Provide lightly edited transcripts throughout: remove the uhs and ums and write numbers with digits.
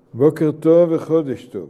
בוקר טוב וחודש טוב.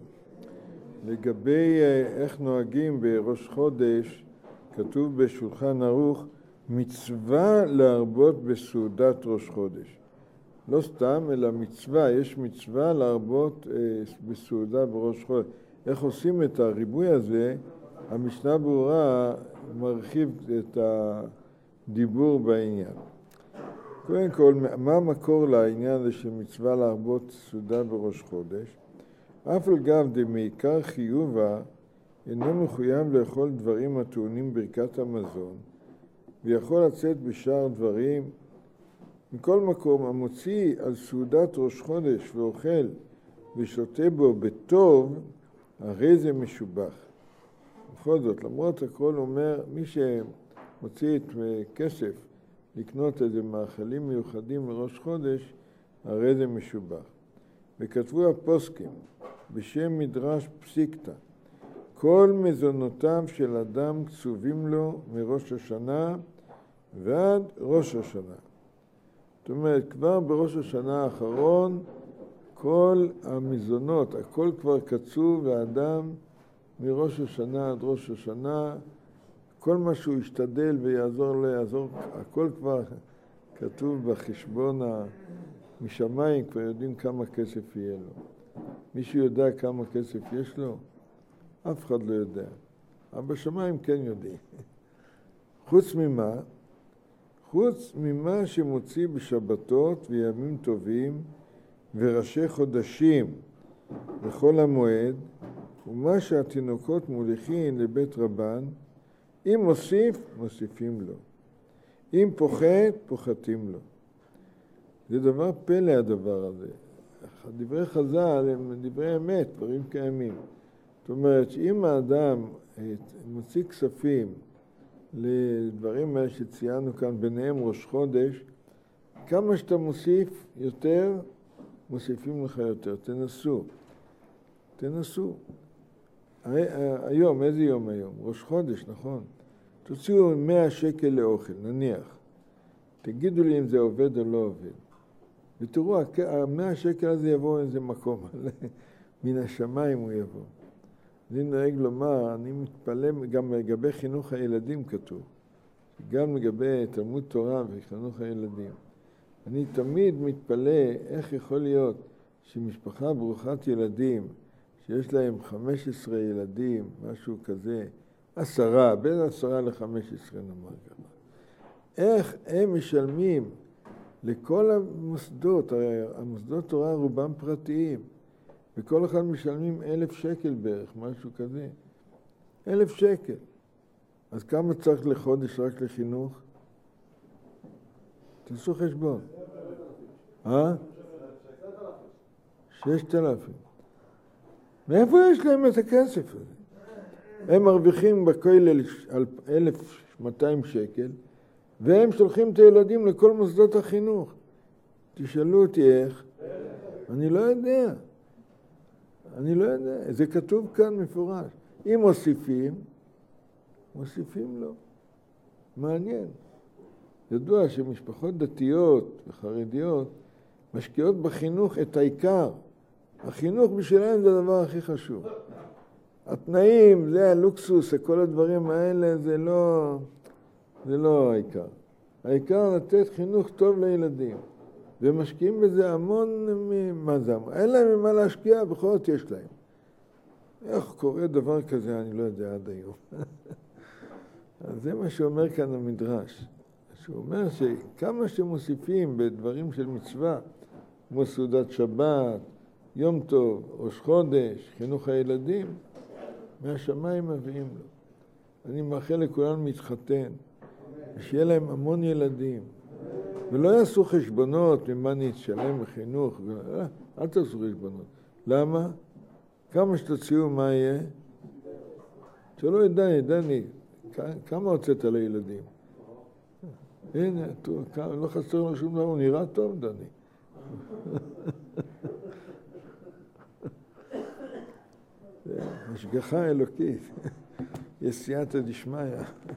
לגבי איך נוהגים בראש חודש, כתוב בשולחן ערוך, מצווה להרבות בסעודת ראש חודש. לא סתם, אלא מצווה, יש מצווה להרבות בסעודה בראש חודש. איך עושים את הריבוי הזה? המשנה ברורה מרחיב את הדיבור בעניין. קודם כל, מה המקור לעניין הזה של מצווה להרבות סעודה בראש חודש? אף על גב דמעיקר חיובה אינו מחויב לאכול דברים הטעונים ברכת המזון, ויכול לצאת בשאר דברים. מכל מקום, המוציא על סעודת ראש חודש ואוכל ושותה בו בטוב, הרי זה משובח. בכל זאת, למרות הכל אומר, מי שמוציא את כסף לקנות איזה מאכלים מיוחדים לראש חודש, הרי זה משובח. וכתבו הפוסקים בשם מדרש פסיקתא, כל מזונותיו של אדם קצובים לו מראש השנה ועד ראש השנה. זאת אומרת, כבר בראש השנה האחרון, כל המזונות, הכל כבר קצוב, והאדם מראש השנה עד ראש השנה, כל מה שהוא ישתדל ויעזור לו, יעזור, הכל כבר כתוב בחשבון משמיים, כבר יודעים כמה כסף יהיה לו. מישהו יודע כמה כסף יש לו? אף אחד לא יודע. אבל בשמיים כן יודעים. חוץ ממה? חוץ ממה שמוציא בשבתות וימים טובים וראשי חודשים בכל המועד, ומה שהתינוקות מוליכים לבית רבן, אם מוסיף, מוסיפים לו. אם פוחת, פוחתים לו. זה דבר פלא הדבר הזה. דברי חז"ל הם דברי אמת, דברים קיימים. זאת אומרת, שאם האדם מוציא כספים לדברים האלה שציינו כאן, ביניהם ראש חודש, כמה שאתה מוסיף יותר, מוסיפים לך יותר. תנסו. תנסו. היום, איזה יום היום? ראש חודש, נכון? תוציאו 100 שקל לאוכל, נניח. תגידו לי אם זה עובד או לא עובד. ותראו, 100 שקל הזה יבוא איזה מקום, מן השמיים הוא יבוא. אני נוהג לומר, אני מתפלא, גם לגבי חינוך הילדים כתוב, גם לגבי תלמוד תורה וחינוך הילדים. אני תמיד מתפלא איך יכול להיות שמשפחה ברוכת ילדים, שיש להם 15 ילדים, משהו כזה, 10, בין 10 ל-15 נאמר ככה. איך הם משלמים לכל המוסדות, המוסדות תורה רובם פרטיים, וכל אחד משלמים 1,000 שקל בערך, משהו כזה. 1,000 שקל. אז כמה צריך לחודש רק לחינוך? תעשו חשבון. 6,000. מאיפה יש להם את הכסף הזה? הם מרוויחים בכולל 1,200 שקל, והם שולחים את הילדים לכל מוסדות החינוך. תשאלו אותי איך? אני לא יודע. אני לא יודע. זה כתוב כאן מפורש. אם מוסיפים, מוסיפים לו. מעניין. ידוע שמשפחות דתיות וחרדיות משקיעות בחינוך את העיקר. החינוך בשבילם זה הדבר הכי חשוב. התנאים, זה הלוקסוס, כל הדברים האלה, זה לא העיקר. העיקר לתת חינוך טוב לילדים. ומשקיעים בזה המון מזם. אין להם ממה להשקיע, בכל זאת יש להם. איך קורה דבר כזה, אני לא יודע עד היום. אז זה מה שאומר כאן המדרש. שהוא אומר שכמה שמוסיפים בדברים של מצווה, כמו סעודת שבת, יום טוב, ראש חודש, חינוך הילדים, מהשמיים מביאים לו. אני מאחל לכולם להתחתן, ושיהיה להם המון ילדים. ולא יעשו חשבונות ממה נתשלם בחינוך. אל תעשו חשבונות. למה? כמה שתוציאו מה יהיה? שלא דני, כמה הוצאת לילדים? הנה, לא חסר לו שום דבר, הוא נראה טוב, דני. השגחה אלוקית, יש סייעתא דשמיא.